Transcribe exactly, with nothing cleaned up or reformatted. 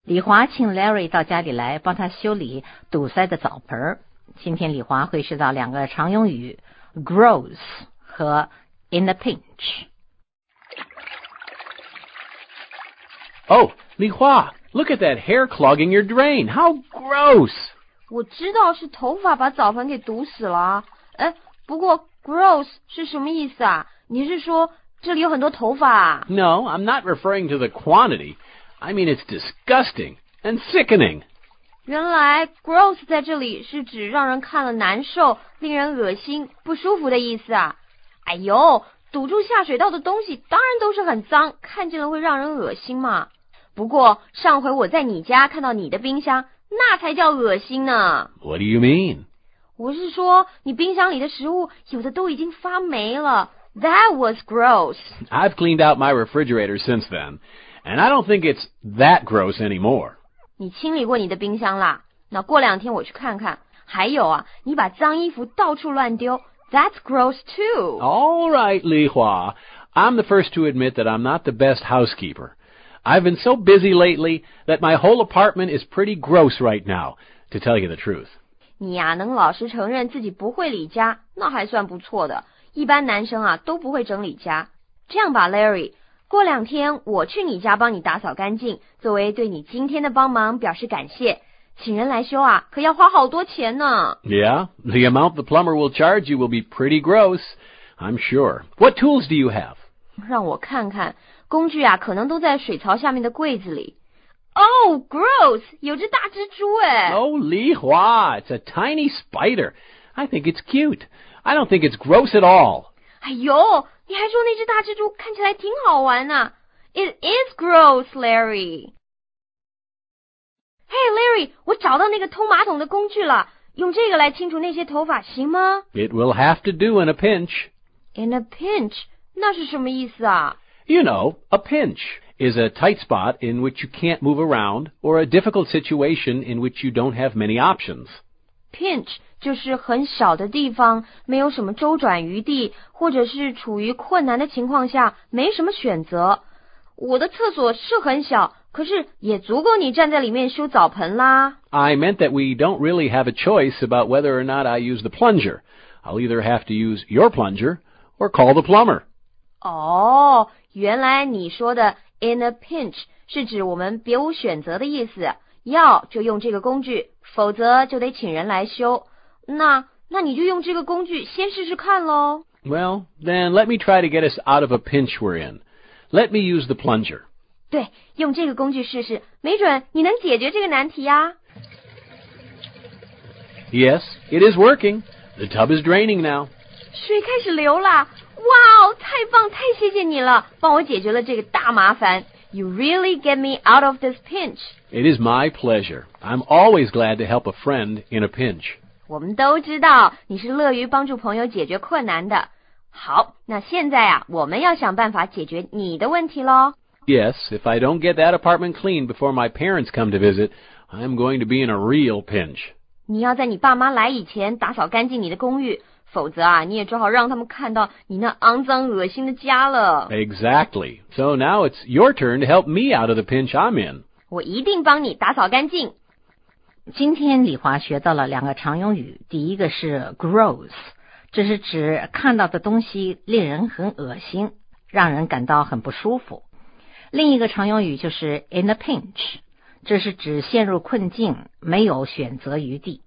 李华请 Larry 到家里来帮他修理堵塞的澡盆。今天李华会学到两个常用语 gross 和 in a pinch。 Oh, Li Hua, look at that hair clogging your drain. How gross! 我知道是头发把澡盆给堵死了。哎，不过 gross 是什么意思啊？你是说这里有很多头发啊？ No, I'm not referring to the quantity. I mean it's disgusting and sickening. 原来 gross 在这里是指让人看了难受、令人恶心、不舒服的意思啊。哎呦，堵住下水道的东西当然都是很脏，看见了会让人恶心嘛。不过上回我在你家看到你的冰箱，那才叫恶心呢。 What do you mean? 我是说你冰箱里的食物有的都已经发霉了。 That was gross. I've cleaned out my refrigerator since then, and I don't think it's that gross anymore. 你清理过你的冰箱啦？那过两天我去看看。还有啊，你把脏衣服到处乱丢。 That's gross too. All right, Li Hua. I'm the first to admit that I'm not the best housekeeper. I've been so busy lately that my whole apartment is pretty gross right now, to tell you the truth. 你呀、啊，能老实承认自己不会理家，那还算不错的。一般男生啊都不会整理家。这样吧 Larry， 过两天我去你家帮你打扫干净，作为对你今天的帮忙表示感谢。请人来修啊，可要花好多钱呢。 Yeah, the amount the plumber will charge you will be pretty gross, I'm sure. What tools do you have? 让我看看，工具啊可能都在水槽下面的柜子里。Oh, gross! 有只大蜘蛛哎。 Oh, Li Hua, it's a tiny spider. I think it's cute. I don't think it's gross at all. 哎呦，你还说那只大蜘蛛看起来挺好玩呢。 It is gross, Larry. Hey, Larry, 我找到那个通马桶的工具了，用这个来清除那些头发行吗？ It will have to do in a pinch. In a pinch? 那是什么意思啊？ You know, a pinch is a tight spot in which you can't move around or a difficult situation in which you don't have many options. Pinch 就是很小的地方，没有什么周转余地，或者是处于困难的情况下，没什么选择。我的厕所是很小，可是也足够你站在里面修澡盆啦。 I meant that we don't really have a choice about whether or not I use the plunger. I'll either have to use your plunger or call the plumber. 哦，原来你说的 in a pinch 是指我们别无选择的意思，要就用这个工具，否则就得请人来修。那那你就用这个工具先试试看咯。 Well, then let me try to get us out of a pinch we're in. Let me use the plunger. 对，用这个工具试试，没准你能解决这个难题呀。 Yes, it is working. The tub is draining now. 水开始流啦！哇，太棒，太谢谢你了，帮我解决了这个大麻烦。You really get me out of this pinch. It is my pleasure. I'm always glad to help a friend in a pinch. 我们都知道你是乐于帮助朋友解决困难的。好，那现在啊，我们要想办法解决你的问题咯。 Yes, if I don't get that apartment cleaned before my parents come to visit, I'm going to be in a real pinch. 你要在你爸妈来以前打扫干净你的公寓，否则啊，你也只好让他们看到你那肮脏恶心的家了。 Exactly. So now it's your turn to help me out of the pinch I'm in. 我一定帮你打扫干净。 今天李华学到了两个常用语，第一个是 gross， 这是指看到的东西令人很恶心，让人感到很不舒服。另一个常用语就是 in a pinch， 这是指陷入困境，没有选择余地。